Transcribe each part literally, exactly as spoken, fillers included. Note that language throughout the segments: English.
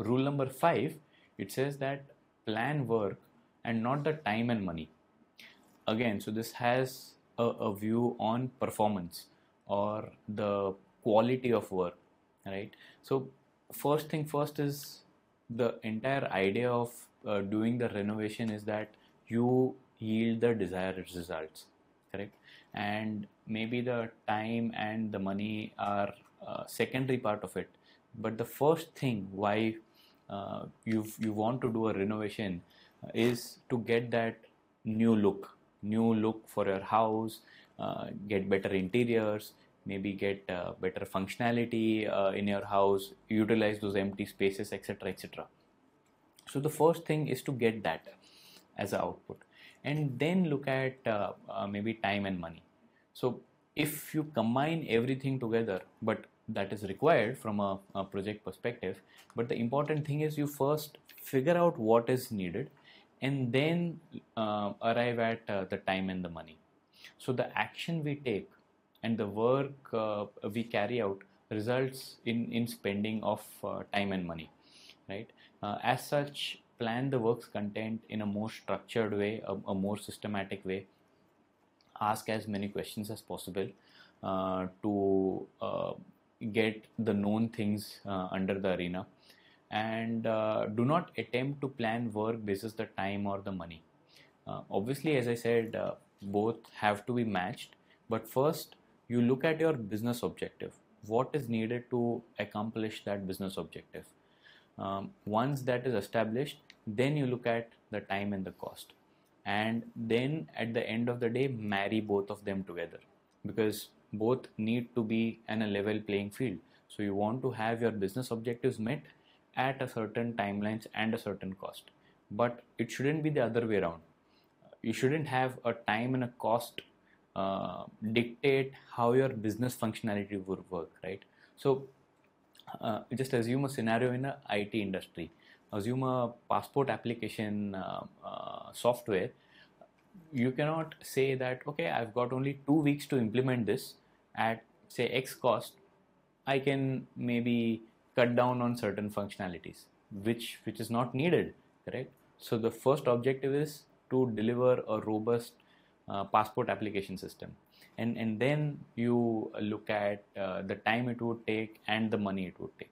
rule number five, it says that plan work and not the time and money. Again, so this has a, a view on performance or the quality of work, right? So first thing first is the entire idea of uh, doing the renovation is that you yield the desired results, correct? And maybe the time and the money are uh, secondary part of it, but the first thing why uh, you you want to do a renovation is to get that new look new look for your house, uh, get better interiors, maybe get uh, better functionality uh, in your house, utilize those empty spaces, etc, etc. So the first thing is to get that as an output, and then look at uh, uh, maybe time and money. So if you combine everything together, but that is required from a, a project perspective, but the important thing is you first figure out what is needed and then uh, arrive at uh, the time and the money. So the action we take and the work uh, we carry out results in, in spending of uh, time and money, right? Uh, as such, plan the work's content in a more structured way, a, a more systematic way. Ask as many questions as possible uh, to uh, get the known things uh, under the arena, and uh, do not attempt to plan work basis the time or the money. Uh, obviously, as I said, uh, both have to be matched, but first you look at your business objective. What is needed to accomplish that business objective? Um, once that is established, then you look at the time and the cost, and then at the end of the day marry both of them together, because both need to be in a level playing field. So you want to have your business objectives met at a certain timelines and a certain cost, but it shouldn't be the other way around. You shouldn't have a time and a cost uh, dictate how your business functionality would work, right? So uh, just assume a scenario in a I T industry. Assume a passport application uh, uh, software. You cannot say that, okay, I've got only two weeks to implement this at say X cost. I can maybe cut down on certain functionalities, which which is not needed, correct? So the first objective is to deliver a robust uh, passport application system, and and then you look at uh, the time it would take and the money it would take.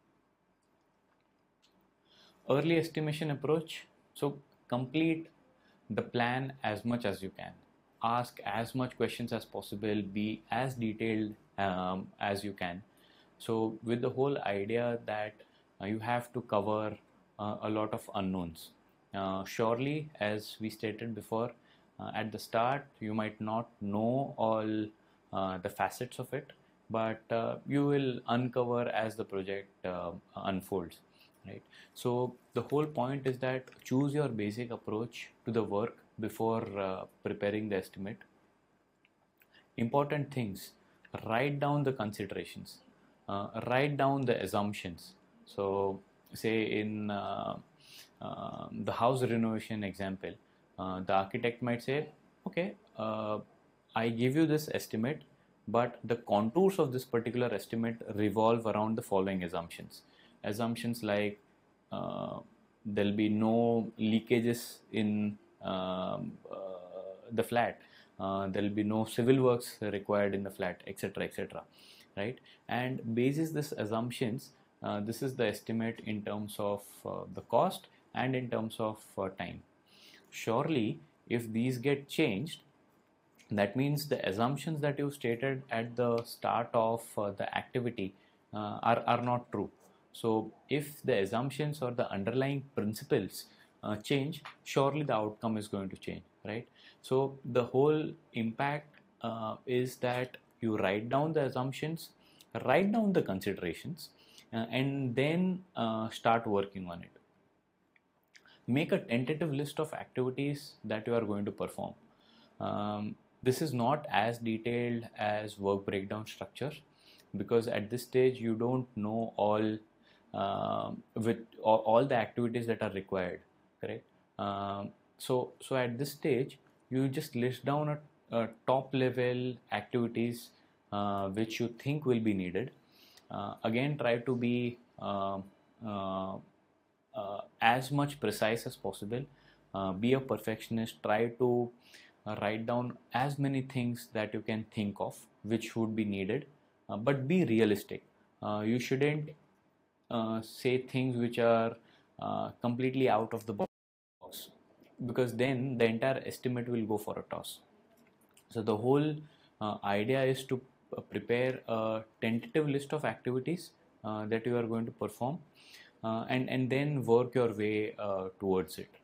Early estimation approach. So complete the plan as much as you can. Ask as much questions as possible. Be as detailed um, as you can. So with the whole idea that uh, you have to cover uh, a lot of unknowns. Uh, surely, as we stated before, uh, at the start, you might not know all uh, the facets of it, but uh, you will uncover as the project uh, unfolds, right? So the whole point is that choose your basic approach to the work before uh, preparing the estimate. Important things: write down the considerations, uh, write down the assumptions. So say in uh, uh, the house renovation example, uh, the architect might say, okay, uh, I give you this estimate, but the contours of this particular estimate revolve around the following assumptions. Assumptions like uh, there'll be no leakages in um, uh, the flat, uh, there'll be no civil works required in the flat, etc, etc, right? And basis this assumptions, uh, this is the estimate in terms of uh, the cost and in terms of uh, time. Surely if these get changed, that means the assumptions that you stated at the start of uh, the activity uh, are, are not true. So if the assumptions or the underlying principles uh, change, surely the outcome is going to change, right? So the whole impact uh, is that you write down the assumptions, write down the considerations, uh, and then uh, start working on it. Make a tentative list of activities that you are going to perform. Um, this is not as detailed as work breakdown structure, because at this stage you don't know all um, with all, all the activities that are required, correct? Um, so so at this stage you just list down a, a top level activities uh, which you think will be needed. Uh, again, try to be uh, uh, uh, as much precise as possible. Uh, be a perfectionist. Try to uh, write down as many things that you can think of which would be needed, uh, but be realistic. Uh, you shouldn't uh, say things which are uh, completely out of the box, because then the entire estimate will go for a toss. So the whole uh, idea is to uh, prepare a tentative list of activities uh, that you are going to perform, uh, and and then work your way uh, towards it.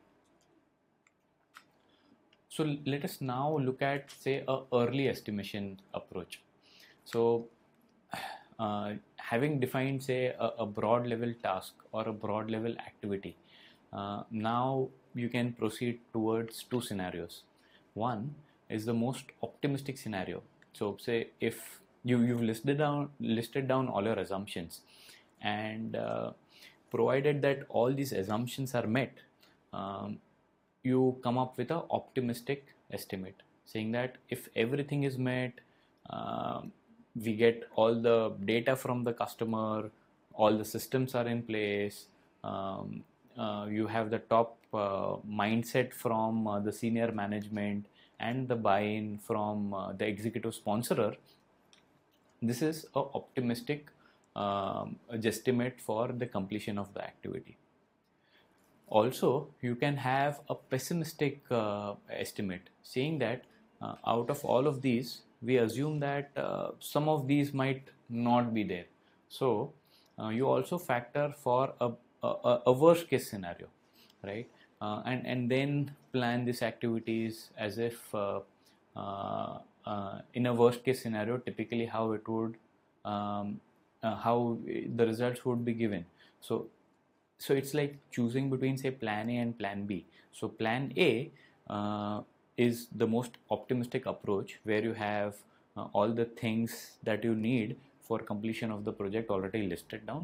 So let us now look at, say, a early estimation approach. So uh, having defined, say, a, a broad level task or a broad level activity, uh, now you can proceed towards two scenarios. One is the most optimistic scenario. So say if you you've listed down listed down all your assumptions, and uh, provided that all these assumptions are met, um, you come up with an optimistic estimate, saying that if everything is met, um, we get all the data from the customer, all the systems are in place, um, uh, you have the top uh, mindset from uh, the senior management and the buy-in from uh, the executive sponsorer. This is a optimistic um, estimate for the completion of the activity. Also, you can have a pessimistic uh, estimate, saying that uh, out of all of these, we assume that uh, some of these might not be there. So, uh, you also factor for a, a, a worst case scenario, right? Uh, and, and then plan these activities as if uh, uh, uh, in a worst case scenario, typically how it would, um, uh, how the results would be given. So, so it's like choosing between, say, plan A and plan B. So plan A uh, is the most optimistic approach, where you have uh, all the things that you need for completion of the project already listed down.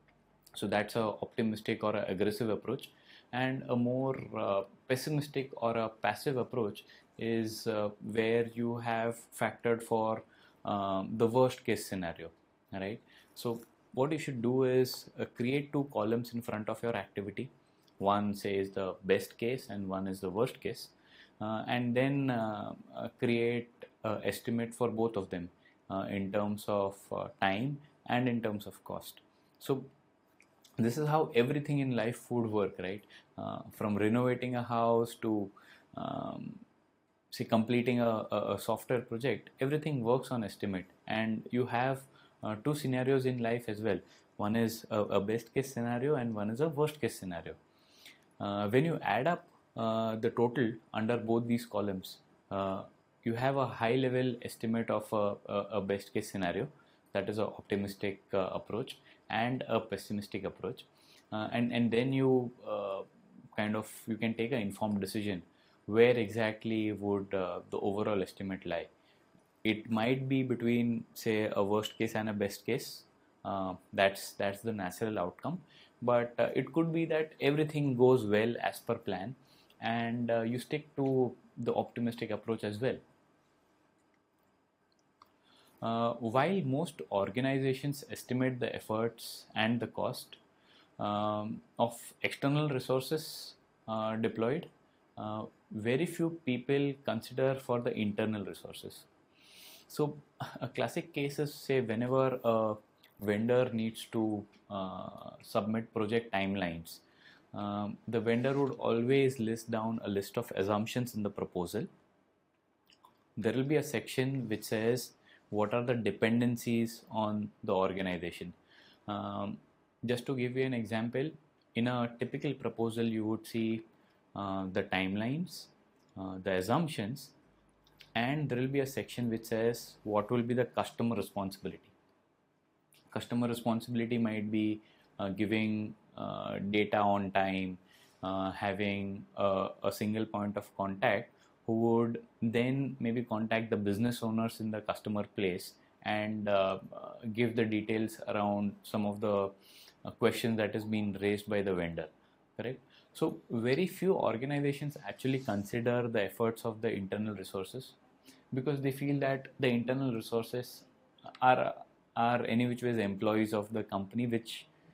So that's a optimistic or a aggressive approach. And a more uh, pessimistic or a passive approach is uh, where you have factored for um, the worst case scenario, right? So what you should do is uh, create two columns in front of your activity. One says the best case and one is the worst case, uh, and then uh, uh, create uh, estimate for both of them uh, in terms of uh, time and in terms of cost. So this is how everything in life would work, right? Uh, from renovating a house to um, say completing a, a, a software project, everything works on estimate. And you have uh, two scenarios in life as well. One is a, a best case scenario and one is a worst case scenario. Uh, when you add up uh, the total under both these columns, uh, you have a high level estimate of a, a, a best case scenario, that is an optimistic uh, approach, and a pessimistic approach, uh, and and then you uh, kind of you can take an informed decision where exactly would uh, the overall estimate lie. It might be between, say, a worst case and a best case. Uh, that's that's the natural outcome, but uh, it could be that everything goes well as per plan, and uh, you stick to the optimistic approach as well. Uh, while most organizations estimate the efforts and the cost um, of external resources uh, deployed, uh, very few people consider for the internal resources. So a classic case is, say, whenever a vendor needs to uh, submit project timelines, um, the vendor would always list down a list of assumptions in the proposal. There will be a section which says what are the dependencies on the organization. Um, just to give you an example, in a typical proposal, you would see uh, the timelines, uh, the assumptions, and there will be a section which says what will be the customer responsibility. Customer responsibility might be uh, giving uh, data on time, uh, having a, a single point of contact who would then maybe contact the business owners in the customer place and uh, uh, give the details around some of the uh, questions that is being raised by the vendor, correct? So very few organizations actually consider the efforts of the internal resources, because they feel that the internal resources are are any which ways employees of the company, which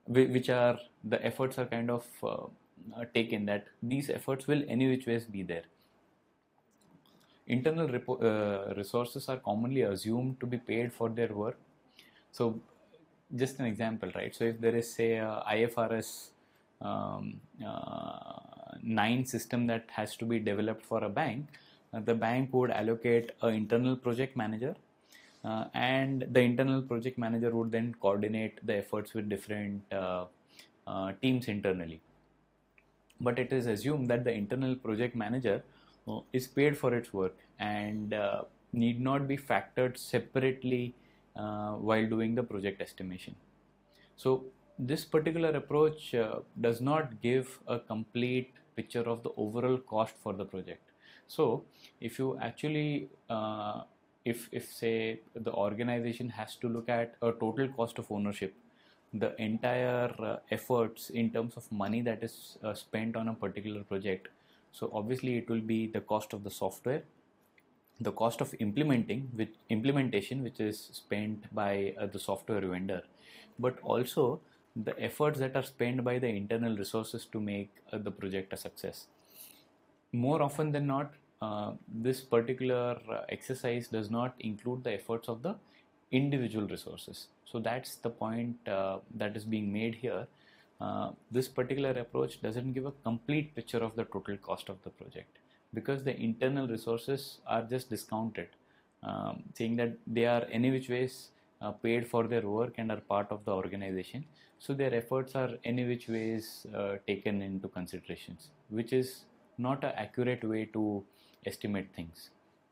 which are the efforts are kind of uh, uh, taken, that these efforts will any which ways be there. Internal repo- uh, resources are commonly assumed to be paid for their work. So just an example, right? So if there is, say, a I F R S um, uh, nine system that has to be developed for a bank, uh, the bank would allocate an internal project manager, uh, and the internal project manager would then coordinate the efforts with different uh, uh, teams internally. But it is assumed that the internal project manager uh, is paid for its work and uh, need not be factored separately uh, while doing the project estimation. So this particular approach uh, does not give a complete picture of the overall cost for the project. So if you actually uh, if if say the organization has to look at a total cost of ownership, the entire uh, efforts in terms of money that is uh, spent on a particular project, so obviously it will be the cost of the software, the cost of implementing which implementation which is spent by uh, the software vendor, but also the efforts that are spent by the internal resources to make uh, the project a success. More often than not, uh, this particular uh, exercise does not include the efforts of the individual resources. So that's the point uh, that is being made here. Uh, this particular approach doesn't give a complete picture of the total cost of the project, because the internal resources are just discounted, um, saying that they are any which ways uh, paid for their work and are part of the organization. So their efforts are any which ways uh, taken into considerations, which is not an accurate way to estimate things.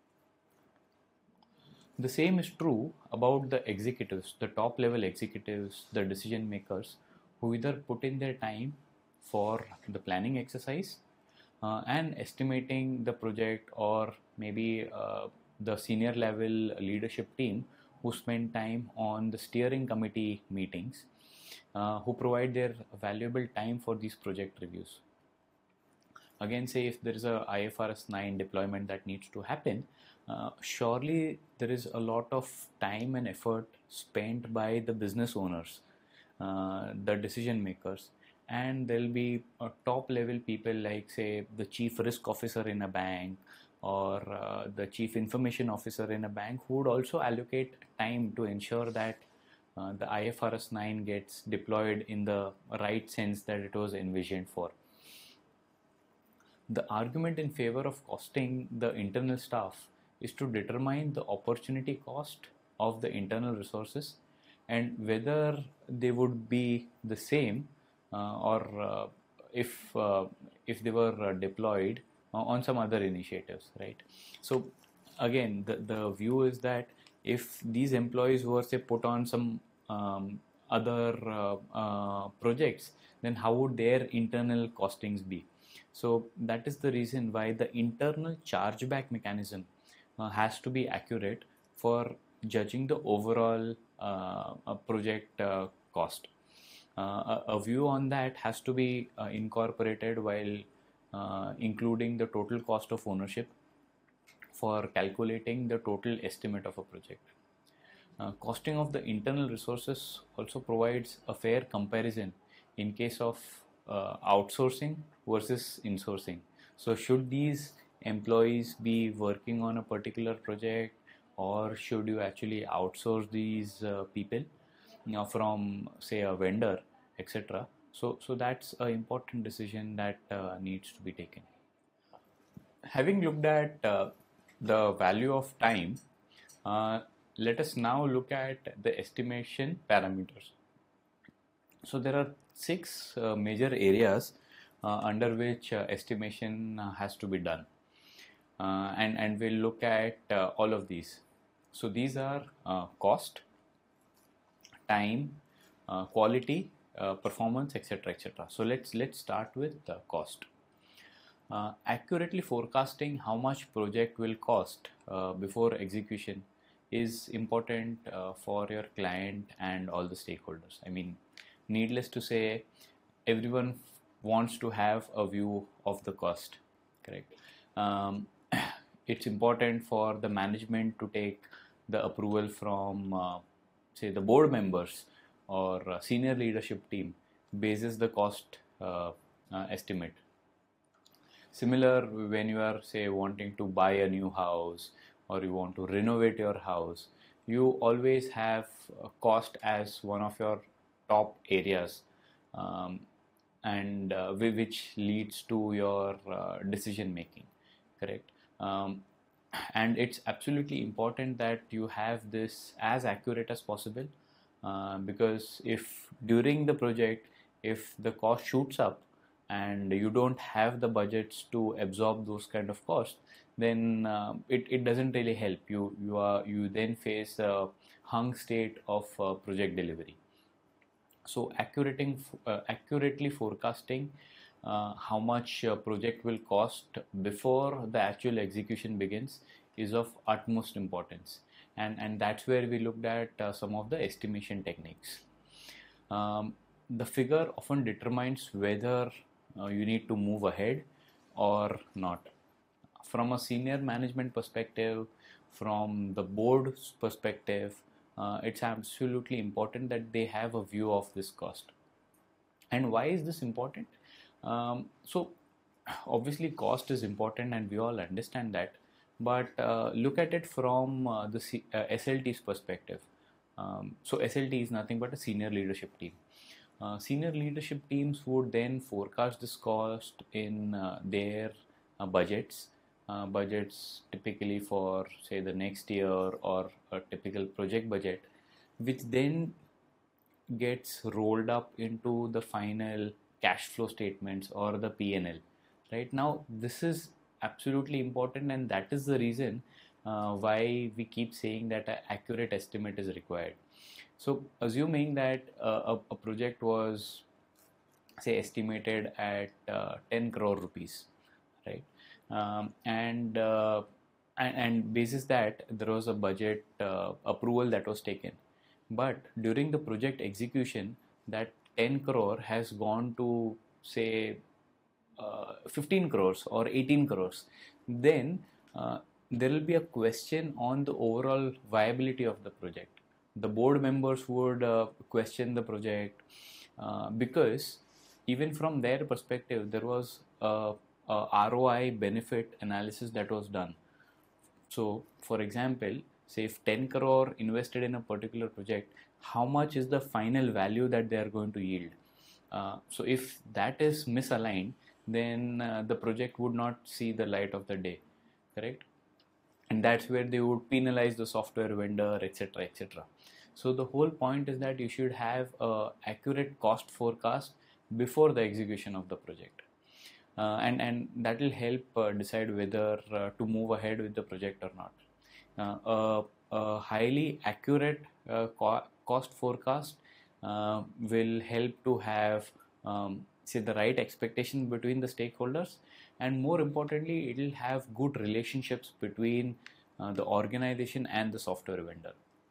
The same is true about the executives, the top level executives, the decision makers, who either put in their time for the planning exercise uh, and estimating the project, or maybe uh, the senior level leadership team who spend time on the steering committee meetings, uh, who provide their valuable time for these project reviews. Again, say if there is a I F R S nine deployment that needs to happen, uh, surely there is a lot of time and effort spent by the business owners, uh, the decision makers, and there will be uh, top level people like, say, the chief risk officer in a bank, or uh, the chief information officer in a bank, who would also allocate time to ensure that uh, the I F R S nine gets deployed in the right sense that it was envisioned for. The argument in favor of costing the internal staff is to determine the opportunity cost of the internal resources and whether they would be the same uh, or uh, if uh, if they were uh, deployed uh, on some other initiatives, right? So again, the, the view is that if these employees were, say, put on some um, other uh, uh, projects, then how would their internal costings be? So that is the reason why the internal chargeback mechanism uh, has to be accurate for judging the overall uh, project uh, cost. Uh, a, a view on that has to be uh, incorporated while uh, including the total cost of ownership for calculating the total estimate of a project. Uh, costing of the internal resources also provides a fair comparison in case of uh, outsourcing versus insourcing. So should these employees be working on a particular project, or should you actually outsource these uh, people, you know, from, say, a vendor, et cetera. So, so that's an important decision that uh, needs to be taken. Having looked at uh, the value of time, uh, let us now look at the estimation parameters. So there are six uh, major areas uh, under which uh, estimation uh, has to be done, uh, and and we'll look at uh, all of these. So these are uh, cost, time, uh, quality, uh, performance, et cetera, et cetera. So let's let's start with uh, cost. Uh, accurately forecasting how much project will cost uh, before execution is important uh, for your client and all the stakeholders. I mean, needless to say, everyone wants to have a view of the cost, correct? Um, it's important for the management to take the approval from, uh, say, the board members or uh, senior leadership team bases the cost uh, uh, estimate. Similar when you are, say, wanting to buy a new house or you want to renovate your house, you always have uh, cost as one of your top areas, um, and uh, whi- which leads to your uh, decision making, correct? Um, and it's absolutely important that you have this as accurate as possible, uh, because if during the project, if the cost shoots up and you don't have the budgets to absorb those kind of costs, then uh, it, it doesn't really help you. You are you then face a hung state of uh, project delivery. So accurating, uh, accurately forecasting uh, how much a project will cost before the actual execution begins is of utmost importance, and and that's where we looked at uh, some of the estimation techniques. Um, the figure often determines whether uh, you need to move ahead or not. From a senior management perspective, from the board's perspective, uh, it's absolutely important that they have a view of this cost. And why is this important? Um, so, obviously, cost is important, and we all understand that. But uh, look at it from uh, the C- uh, S L T's perspective. Um, so, S L T is nothing but a senior leadership team. Uh, senior leadership teams would then forecast this cost in uh, their uh, budgets. Uh, budgets typically for, say, the next year, or a typical project budget, which then gets rolled up into the final cash flow statements or the P and L. Right now, this is absolutely important, and that is the reason uh, why we keep saying that an accurate estimate is required. So, assuming that uh, a, a project was, say, estimated at uh, ten crore rupees, right? Um, and, uh, and and basis that there was a budget uh, approval that was taken, but during the project execution, that ten crore has gone to, say, uh, fifteen crores or eighteen crores, then uh, there will be a question on the overall viability of the project. The board members would uh, question the project, uh, because even from their perspective, there was a, a R O I benefit analysis that was done. So, for example, say if ten crore invested in a particular project, how much is the final value that they are going to yield? Uh, so, if that is misaligned, then uh, the project would not see the light of the day, correct? And that's where they would penalize the software vendor, etc, etc. So the whole point is that you should have a accurate cost forecast before the execution of the project, uh, and and that will help uh, decide whether uh, to move ahead with the project or not. Uh, a, a highly accurate uh, co- cost forecast uh, will help to have, um, say, the right expectation between the stakeholders, and more importantly, it will have good relationships between uh, the organization and the software vendor.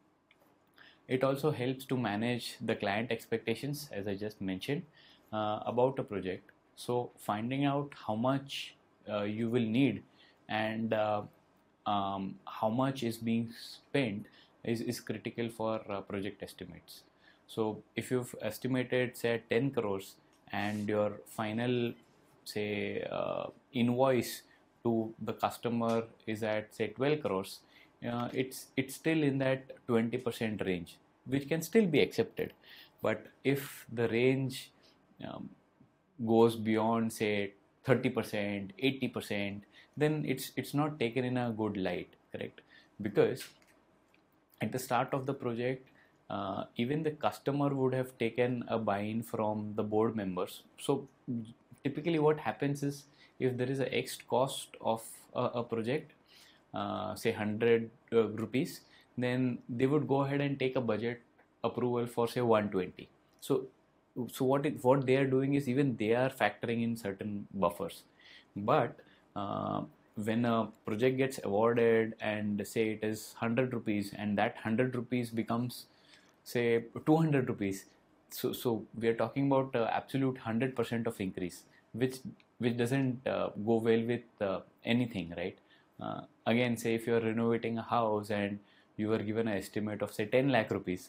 It also helps to manage the client expectations, as I just mentioned, uh, about a project. So, finding out how much uh, you will need, and uh, um, how much is being spent is, is critical for uh, project estimates. So, if you've estimated, say, ten crores, and your final, say, uh, invoice to the customer is at, say, twelve crores, uh, it's it's still in that twenty percent range, which can still be accepted. But if the range um, goes beyond, say, thirty percent, eighty percent, then it's it's not taken in a good light, correct? Because at the start of the project, uh, even the customer would have taken a buy-in from the board members. So typically what happens is, if there is a X cost of a, a project, uh, say one hundred uh, rupees, then they would go ahead and take a budget approval for, say, one hundred twenty. So so what it, what they are doing is, even they are factoring in certain buffers. But uh, when a project gets awarded, and say it is one hundred rupees, and that one hundred rupees becomes, say, two hundred rupees, so so we are talking about uh, absolute one hundred percent of increase, which which doesn't uh, go well with uh, anything, right? Uh, again, say if you are renovating a house and you were given an estimate of, say, ten lakh rupees,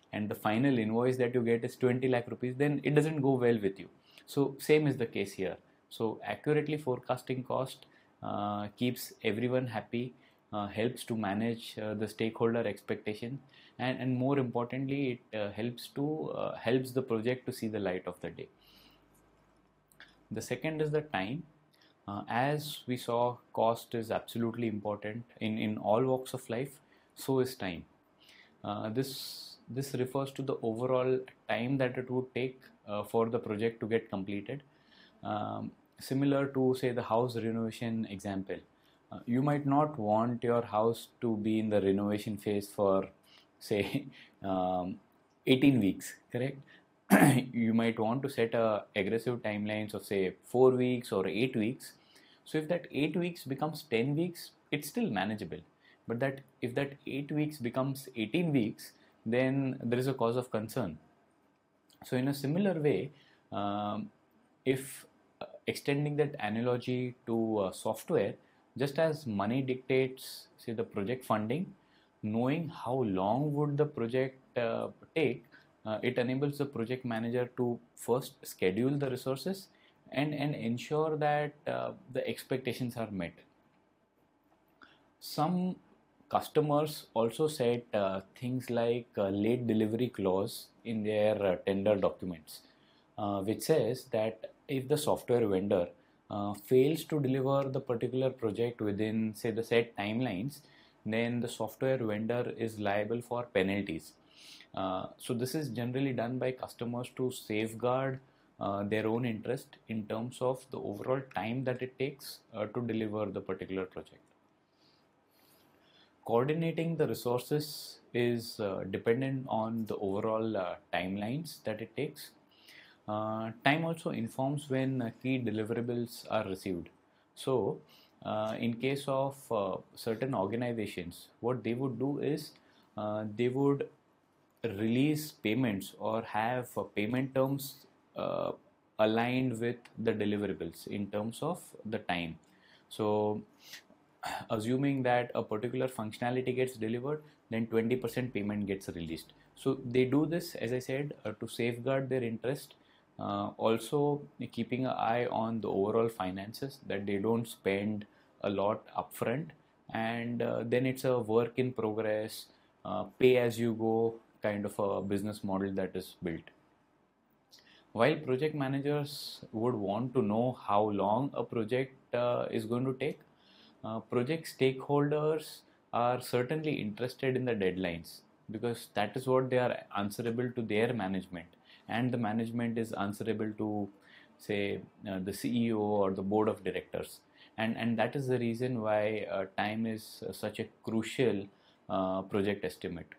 and the final invoice that you get is twenty lakh rupees, then it doesn't go well with you. So same is the case here. So accurately forecasting cost uh, keeps everyone happy, uh, helps to manage uh, the stakeholder expectation, and, and more importantly, it uh, helps to uh, helps the project to see the light of the day. The second is the time. Uh, as we saw, cost is absolutely important in, in all walks of life, so is time. Uh, this this refers to the overall time that it would take uh, for the project to get completed. Um, similar to, say, the house renovation example, uh, you might not want your house to be in the renovation phase for, say, um, eighteen weeks, correct? You might want to set a aggressive timelines of, say, four weeks or eight weeks. So if that eight weeks becomes ten weeks, it's still manageable. But that if that eight weeks becomes eighteen weeks, then there is a cause of concern. So in a similar way, um, if uh, extending that analogy to uh, software, just as money dictates, say, the project funding, knowing how long would the project uh, take, uh, it enables the project manager to first schedule the resources and, and ensure that uh, the expectations are met. Some customers also set uh, things like uh, late delivery clause in their uh, tender documents, uh, which says that if the software vendor uh, fails to deliver the particular project within, say, the set timelines, then the software vendor is liable for penalties. Uh, so this is generally done by customers to safeguard uh, their own interest in terms of the overall time that it takes uh, to deliver the particular project. Coordinating the resources is uh, dependent on the overall uh, timelines that it takes. Uh, time also informs when uh, key deliverables are received. So, uh, in case of uh, certain organizations, what they would do is uh, they would release payments or have uh, payment terms uh, aligned with the deliverables in terms of the time. So, assuming that a particular functionality gets delivered, then twenty percent payment gets released. So they do this, as I said, uh, to safeguard their interest, uh, also keeping an eye on the overall finances, that they don't spend a lot upfront, and uh, then it's a work in progress, uh, pay as you go kind of a business model that is built. While project managers would want to know how long a project uh, is going to take, Uh, project stakeholders are certainly interested in the deadlines, because that is what they are answerable to their management, and the management is answerable to, say, uh, the C E O or the board of directors, and and that is the reason why uh, time is uh, such a crucial uh, project estimate.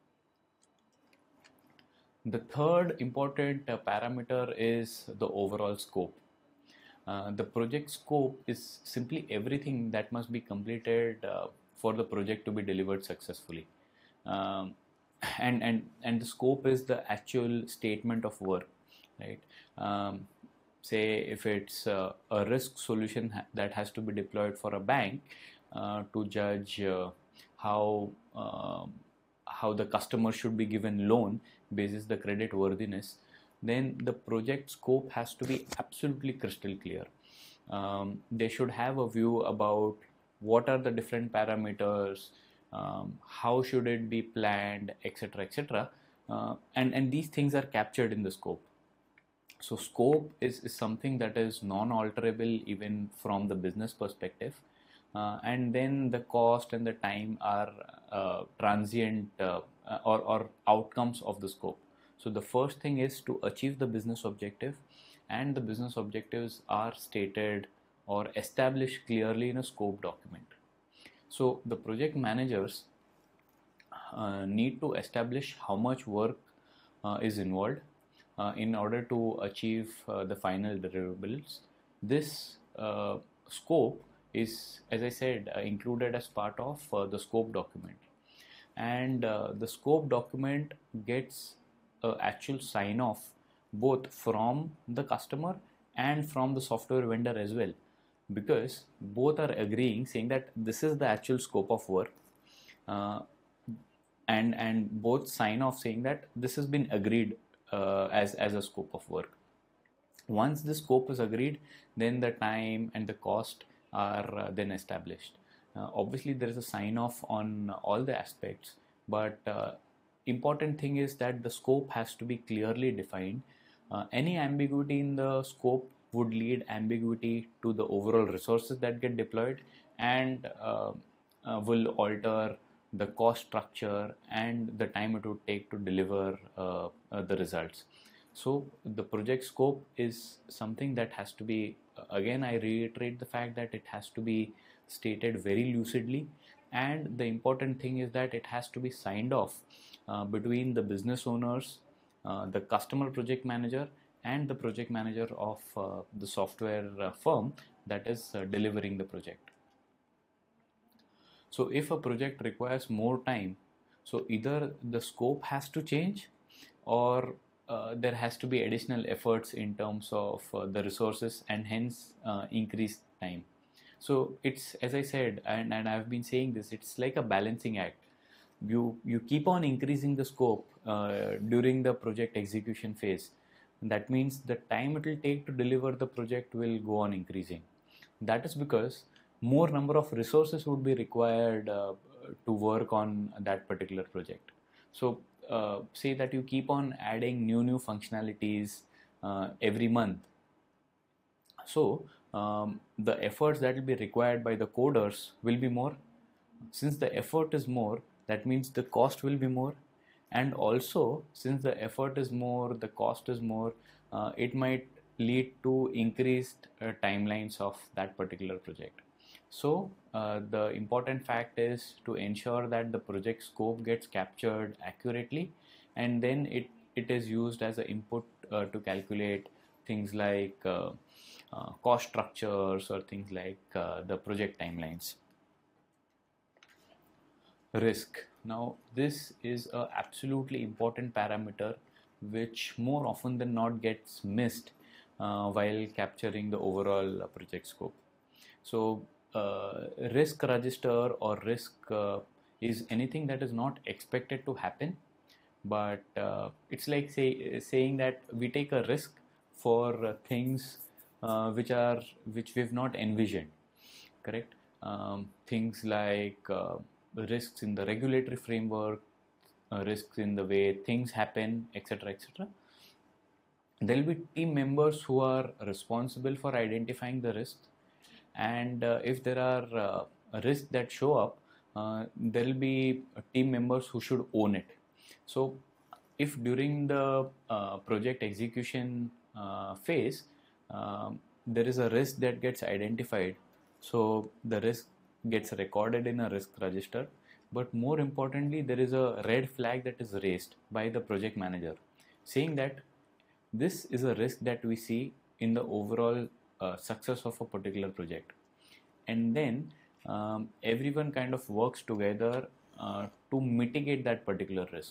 The third important uh, parameter is the overall scope. Uh, the project scope is simply everything that must be completed uh, for the project to be delivered successfully. Um, and, and, and the scope is the actual statement of work, right? Um, say if it's uh, a risk solution ha- that has to be deployed for a bank uh, to judge uh, how, uh, how the customer should be given loan basis the credit worthiness, then the project scope has to be absolutely crystal clear. Um, they should have a view about what are the different parameters, um, how should it be planned, etc, etc, uh, and and these things are captured in the scope. So scope is, is something that is non-alterable even from the business perspective, uh, and then the cost and the time are uh, transient uh, or, or outcomes of the scope. So the first thing is to achieve the business objective, and the business objectives are stated or established clearly in a scope document. So the project managers uh, need to establish how much work uh, is involved uh, in order to achieve uh, the final deliverables. This uh, scope is, as I said, uh, included as part of uh, the scope document, and uh, the scope document gets uh, actual sign off both from the customer and from the software vendor as well, because both are agreeing, saying that this is the actual scope of work. Uh, and and both sign off saying that this has been agreed uh, as as a scope of work. Once the scope is agreed, then the time and the cost are uh, then established. Uh, obviously there is a sign off on all the aspects, but uh, important thing is that the scope has to be clearly defined. Uh, any ambiguity in the scope would lead ambiguity to the overall resources that get deployed, and uh, uh, will alter the cost structure and the time it would take to deliver uh, uh, the results. So the project scope is something that has to be, again I reiterate the fact that it has to be stated very lucidly, and the important thing is that it has to be signed off uh, between the business owners, uh, the customer project manager, and the project manager of uh, the software uh, firm that is uh, delivering the project. So if a project requires more time, so either the scope has to change, or uh, there has to be additional efforts in terms of uh, the resources, and hence uh, increased time. So it's, as I said, and, and I've been saying this, it's like a balancing act. You, you keep on increasing the scope uh, during the project execution phase. That means the time it will take to deliver the project will go on increasing. That is because more number of resources would be required uh, to work on that particular project. So uh, say that you keep on adding new new functionalities uh, every month. So um, the efforts that will be required by the coders will be more. Since the effort is more, that means the cost will be more. And also, since the effort is more, the cost is more, uh, it might lead to increased uh, timelines of that particular project. So uh, the important fact is to ensure that the project scope gets captured accurately, and then it, it is used as an input uh, to calculate things like uh, uh, cost structures, or things like uh, the project timelines. Risk. Now this is a absolutely important parameter which more often than not gets missed uh, while capturing the overall uh, project scope. So uh, risk register or risk uh, is anything that is not expected to happen, but uh, it's like say, saying that we take a risk for uh, things uh, which are which we've not envisioned, correct? Um, things like uh, risks in the regulatory framework, uh, risks in the way things happen, etc, etc. There will be team members who are responsible for identifying the risks, and uh, if there are uh, risks that show up, uh, there will be team members who should own it. So if during the uh, project execution uh, phase um, there is a risk that gets identified, so the risk gets recorded in a risk register, but more importantly there is a red flag that is raised by the project manager saying that this is a risk that we see in the overall uh, success of a particular project. And then um, everyone kind of works together uh, to mitigate that particular risk.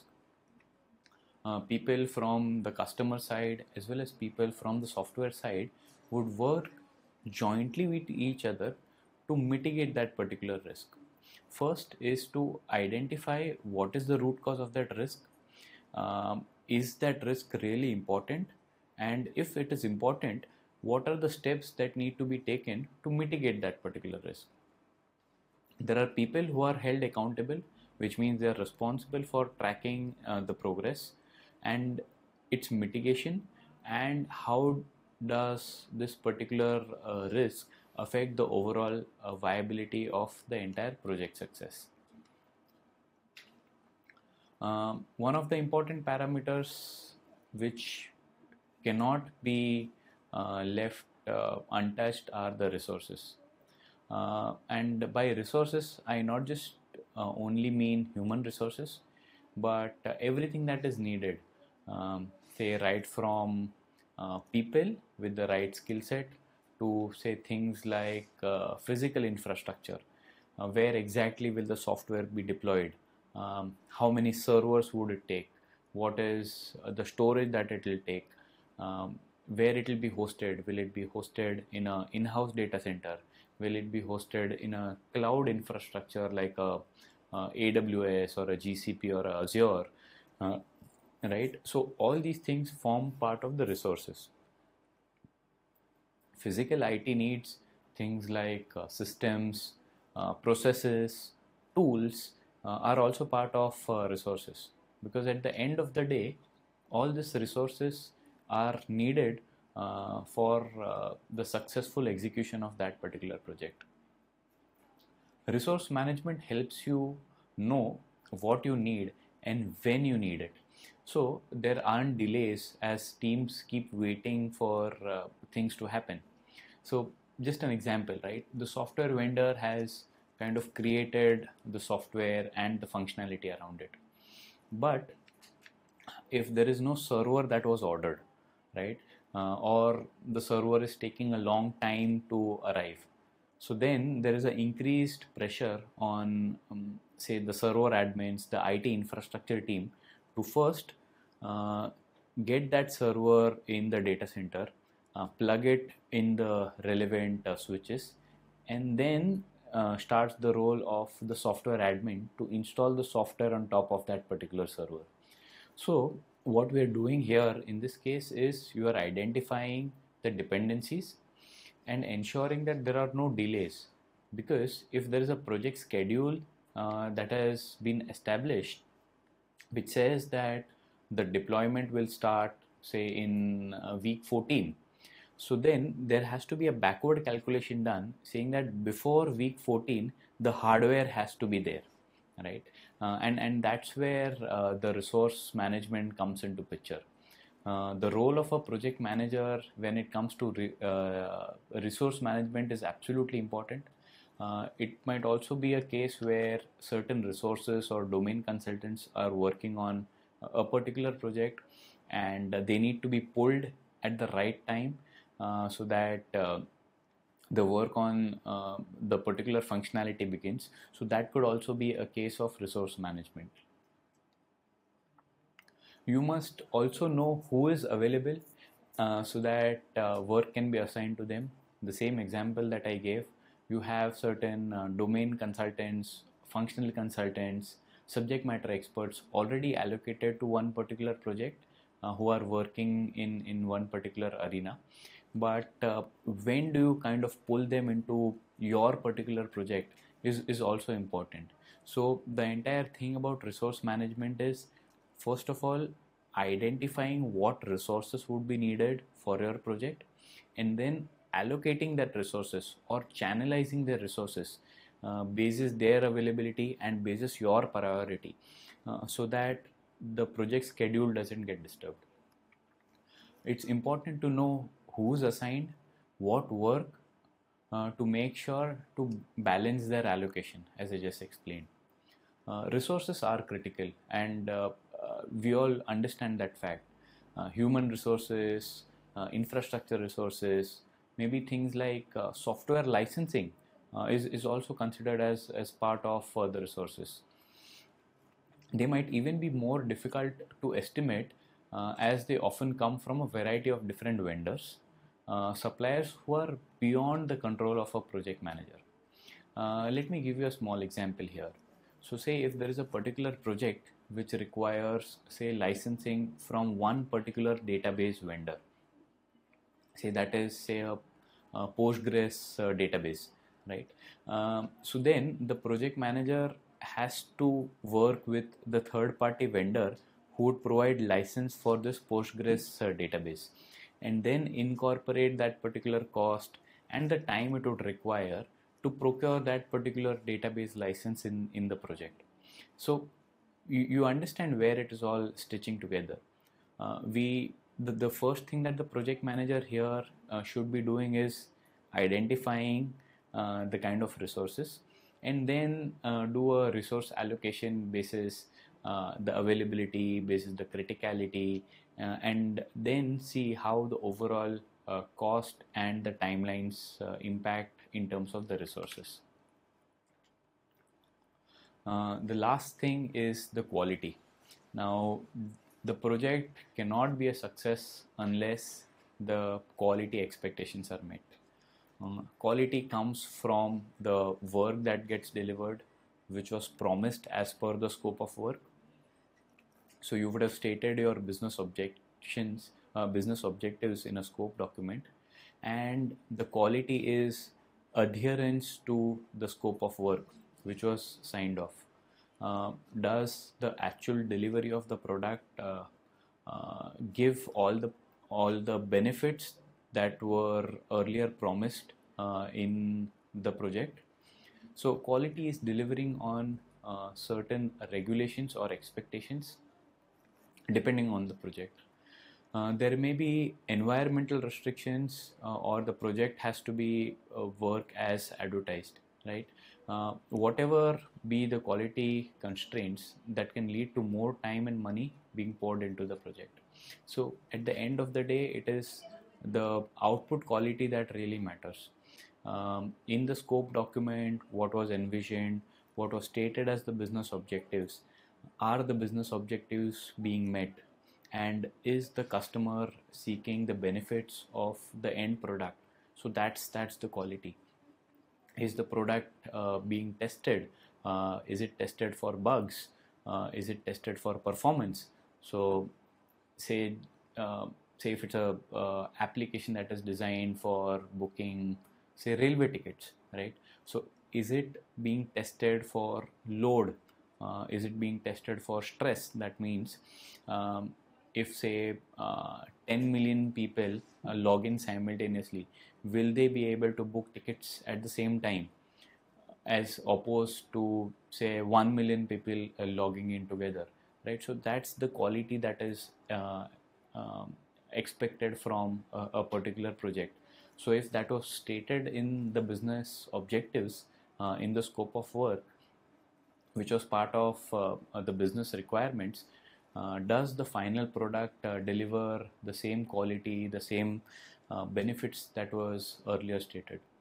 Uh, people from the customer side as well as people from the software side would work jointly with each other to mitigate that particular risk. First is to identify what is the root cause of that risk. Um, is that risk really important? And if it is important, what are the steps that need to be taken to mitigate that particular risk? There are people who are held accountable, which means they are responsible for tracking uh, the progress and its mitigation, and how does this particular uh, risk affect the overall uh, viability of the entire project success. Um, one of the important parameters which cannot be uh, left uh, untouched are the resources. Uh, and by resources, I not just uh, only mean human resources, but uh, everything that is needed. Um, say right from uh, people with the right skill set to say things like uh, physical infrastructure. Uh, where exactly will the software be deployed? Um, how many servers would it take? What is uh, the storage that it will take? Um, where it will be hosted? Will it be hosted in a in-house data center? Will it be hosted in a cloud infrastructure like a, uh, A W S or a G C P or a Azure, uh, right? So all these things form part of the resources. Physical I T needs things like uh, systems, uh, processes, tools uh, are also part of uh, resources, because at the end of the day, all these resources are needed uh, for uh, the successful execution of that particular project. Resource management helps you know what you need and when you need it. So there aren't delays as teams keep waiting for uh, things to happen. So just an example, right? The software vendor has kind of created the software and the functionality around it. But if there is no server that was ordered, right, uh, or the server is taking a long time to arrive, so then there is an increased pressure on, um, say, the server admins, the I T infrastructure team, to first uh, get that server in the data center, uh, plug it in the relevant uh, switches, and then uh, starts the role of the software admin to install the software on top of that particular server. So what we are doing here in this case is you are identifying the dependencies and ensuring that there are no delays, because if there is a project schedule uh, that has been established which says that the deployment will start, say, in uh, week fourteen, so then there has to be a backward calculation done saying that before week fourteen the hardware has to be there, right? Uh, and and that's where uh, the resource management comes into picture. Uh, the role of a project manager when it comes to re, uh, resource management is absolutely important. Uh, it might also be a case where certain resources or domain consultants are working on a particular project, and they need to be pulled at the right time uh, so that uh, the work on uh, the particular functionality begins. So that could also be a case of resource management. You must also know who is available uh, so that uh, work can be assigned to them. The same example that I gave, you have certain uh, domain consultants, functional consultants, subject matter experts already allocated to one particular project uh, who are working in, in one particular arena. But uh, when do you kind of pull them into your particular project is, is also important. So the entire thing about resource management is, first of all, identifying what resources would be needed for your project, and then allocating that resources or channelizing their resources uh, basis their availability and basis your priority, uh, so that the project schedule doesn't get disturbed. It's important to know who's assigned what work uh, to make sure to balance their allocation, as I just explained. Uh, resources are critical, and uh, uh, we all understand that fact. Uh, human resources, uh, infrastructure resources, maybe things like uh, software licensing uh, is, is also considered as, as part of uh, the resources. They might even be more difficult to estimate uh, as they often come from a variety of different vendors, uh, suppliers who are beyond the control of a project manager. Uh, let me give you a small example here. So say if there is a particular project which requires, say, licensing from one particular database vendor, say that is, say, a, a Postgres uh, database, right? Um, so then the project manager has to work with the third party vendor who would provide license for this Postgres uh, database, and then incorporate that particular cost and the time it would require to procure that particular database license in, in the project. So you, you understand where it is all stitching together. Uh, we the, the first thing that the project manager here uh, should be doing is identifying uh, the kind of resources, and then uh, do a resource allocation basis uh, the availability, basis the criticality, uh, and then see how the overall uh, cost and the timelines uh, impact in terms of the resources. Uh, the last thing is the quality. Now, the project cannot be a success unless the quality expectations are met. Uh, quality comes from the work that gets delivered, which was promised as per the scope of work. So you would have stated your business objections, uh, business objectives in a scope document, and the quality is adherence to the scope of work which was signed off. Uh, does the actual delivery of the product uh, uh, give all the all the benefits that were earlier promised uh, in the project? So quality is delivering on uh, certain regulations or expectations depending on the project. Uh, there may be environmental restrictions, uh, or the project has to be uh, work as advertised, right? Uh, whatever be the quality constraints that can lead to more time and money being poured into the project. So at the end of the day, it is the output quality that really matters. Um, in the scope document, what was envisioned, what was stated as the business objectives, are the business objectives being met, and is the customer seeking the benefits of the end product? So that's that's the quality. Is the product uh, being tested? Uh, is it tested for bugs? Uh, is it tested for performance? So say uh, say if it's a uh, application that is designed for booking, say, railway tickets, right? So is it being tested for load? Uh, is it being tested for stress? That means um, if say uh, ten million people uh, log in simultaneously, will they be able to book tickets at the same time, as opposed to say one million people uh, logging in together, right? So that's the quality that is uh, um, expected from a, a particular project. So if that was stated in the business objectives uh, in the scope of work, which was part of uh, the business requirements, uh, does the final product uh, deliver the same quality, the same uh, benefits that was earlier stated?